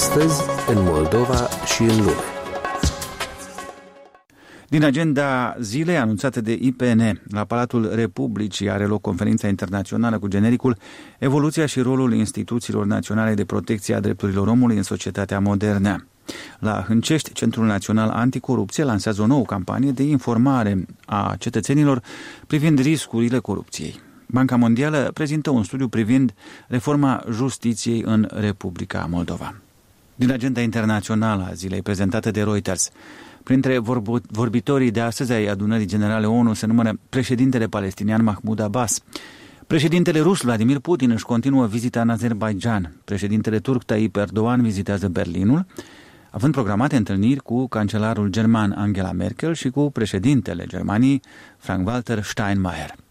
Astăzi, în Moldova și în lume. Din agenda zilei anunțată de IPN, la Palatul Republicii are loc conferința internațională cu genericul Evoluția și rolul instituțiilor naționale de protecție a drepturilor omului în societatea modernă. La Hâncești, Centrul Național Anticorupție lansează o nouă campanie de informare a cetățenilor privind riscurile corupției. Banca Mondială prezintă un studiu privind reforma justiției în Republica Moldova. Din agenda internațională a zilei prezentată de Reuters, printre vorbitorii de astăzi ai adunării generale ONU se numără președintele palestinian Mahmoud Abbas. Președintele rus Vladimir Putin își continuă vizita în Azerbaijan. Președintele turc Tayyip Erdogan vizitează Berlinul, având programate întâlniri cu cancelarul german Angela Merkel și cu președintele Germaniei Frank-Walter Steinmeier.